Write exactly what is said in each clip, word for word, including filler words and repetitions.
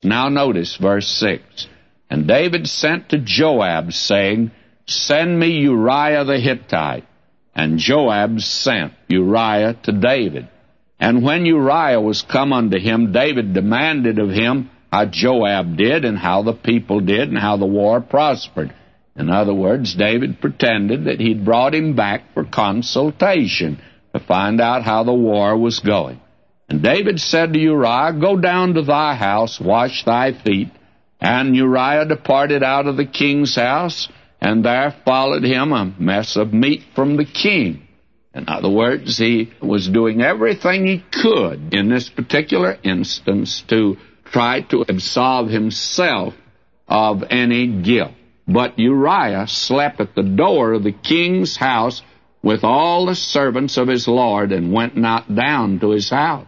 Now notice verse six. And David sent to Joab, saying, Send me Uriah the Hittite. And Joab sent Uriah to David. And when Uriah was come unto him, David demanded of him how Joab did, and how the people did, and how the war prospered. In other words, David pretended that he'd brought him back for consultation to find out how the war was going. And David said to Uriah, Go down to thy house, wash thy feet. And Uriah departed out of the king's house, and there followed him a mess of meat from the king. In other words, he was doing everything he could in this particular instance to try to absolve himself of any guilt. But Uriah slept at the door of the king's house with all the servants of his lord, and went not down to his house.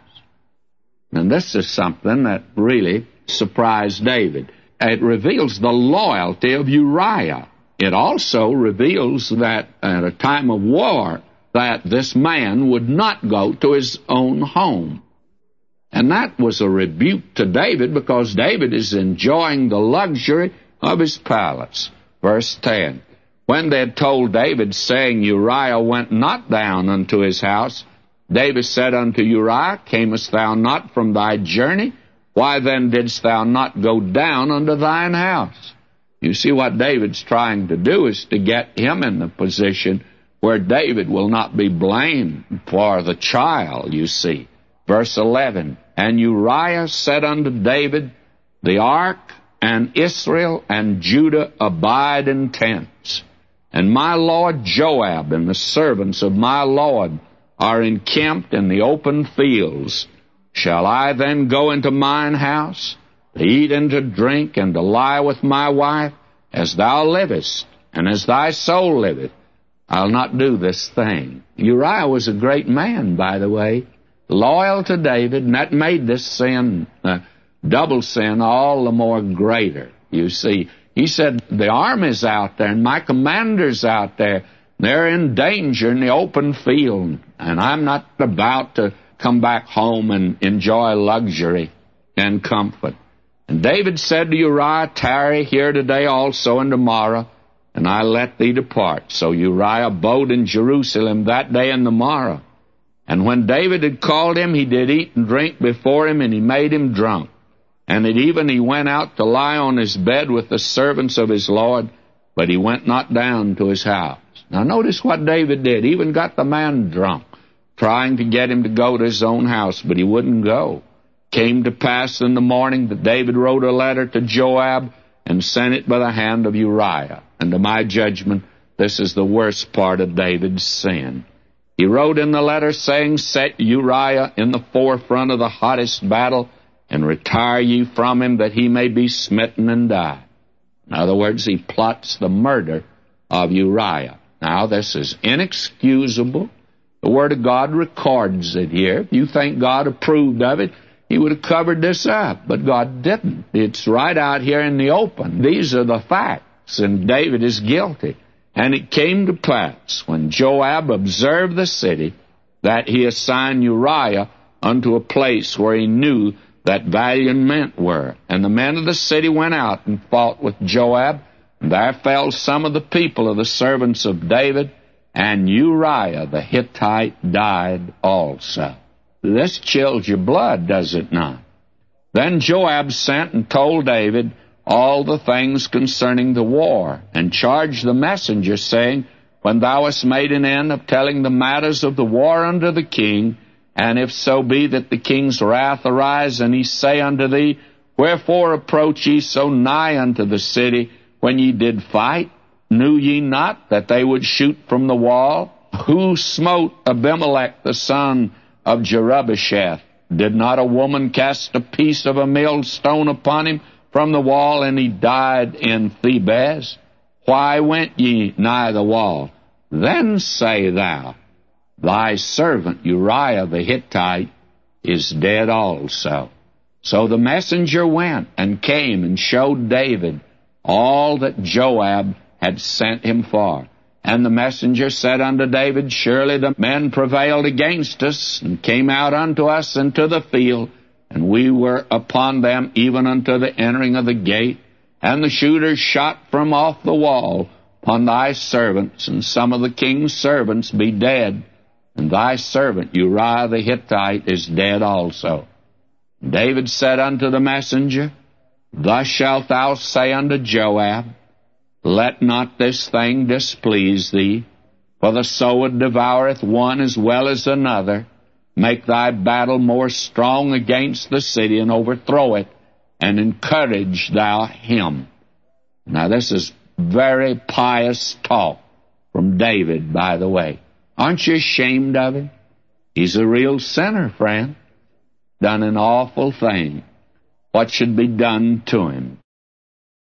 And this is something that really surprised David. It reveals the loyalty of Uriah. It also reveals that at a time of war, that this man would not go to his own home. And that was a rebuke to David, because David is enjoying the luxury of his palace. Verse ten. When they had told David, saying, Uriah went not down unto his house, David said unto Uriah, Camest thou not from thy journey? Why then didst thou not go down unto thine house? You see, what David's trying to do is to get him in the position where David will not be blamed for the child, you see. Verse eleven, And Uriah said unto David, The ark and Israel and Judah abide in tents, and my lord Joab and the servants of my lord are encamped in the open fields. Shall I then go into mine house, to eat and to drink, and to lie with my wife? As thou livest, and as thy soul liveth, I'll not do this thing. Uriah was a great man, by the way, loyal to David, and that made this sin, uh, double sin, all the more greater. You see, he said, the army's out there, and my commander's out there. They're in danger in the open field, and I'm not about to come back home and enjoy luxury and comfort. And David said to Uriah, Tarry here today also and tomorrow, and I let thee depart. So Uriah abode in Jerusalem that day and the morrow. And when David had called him, he did eat and drink before him, and he made him drunk. And at even he went out to lie on his bed with the servants of his Lord, but he went not down to his house. Now notice what David did. He even got the man drunk, trying to get him to go to his own house, but he wouldn't go. Came to pass in the morning that David wrote a letter to Joab and sent it by the hand of Uriah. And to my judgment, this is the worst part of David's sin. He wrote in the letter saying, Set Uriah in the forefront of the hottest battle, and retire ye from him, that he may be smitten and die. In other words, he plots the murder of Uriah. Now, this is inexcusable. The Word of God records it here. If you think God approved of it, He would have covered this up, but God didn't. It's right out here in the open. These are the facts, and David is guilty. And it came to pass, when Joab observed the city, that he assigned Uriah unto a place where he knew that valiant men were. And the men of the city went out and fought with Joab, and there fell some of the people of the servants of David, and Uriah the Hittite died also. This chills your blood, does it not? Then Joab sent and told David all the things concerning the war, and charged the messenger, saying, When thou hast made an end of telling the matters of the war unto the king, and if so be that the king's wrath arise, and he say unto thee, Wherefore approach ye so nigh unto the city when ye did fight? Knew ye not that they would shoot from the wall? Who smote Abimelech the son of Jerubbesheth? Did not a woman cast a piece of a millstone upon him from the wall, and he died in Thebez? Why went ye nigh the wall? Then say thou, Thy servant Uriah the Hittite is dead also. So the messenger went and came and showed David all that Joab had sent him for. And the messenger said unto David, Surely the men prevailed against us, and came out unto us into the field, and we were upon them even unto the entering of the gate, and the shooters shot from off the wall upon thy servants, and some of the king's servants be dead, and thy servant Uriah the Hittite is dead also. David said unto the messenger, Thus shalt thou say unto Joab, Let not this thing displease thee, for the sword devoureth one as well as another. Make thy battle more strong against the city, and overthrow it, and encourage thou him. Now this is very pious talk from David, by the way. Aren't you ashamed of him? He's a real sinner, friend. Done an awful thing. What should be done to him?